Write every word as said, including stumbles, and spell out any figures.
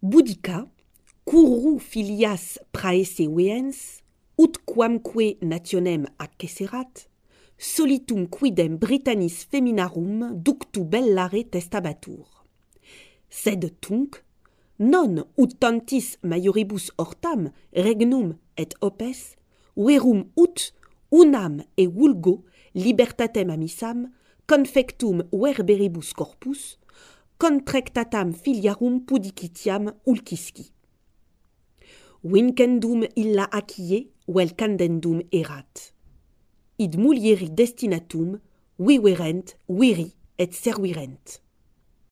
Boudica, curru filias praese veens, ut quamque nationem acceserat, solitum quidem Britannis feminarum ductu bellare testabatur. Sed tunc, non ut tantis maioribus hortam regnum et opes, verum ut unam e vulgo libertatem amissam, confectum verberibus corpus, contractatam filiarum pudicitiam ulcisci. Vincendum illa accie, vel candendum erat. Id mulieri destinatum, viverent, viri et servirent.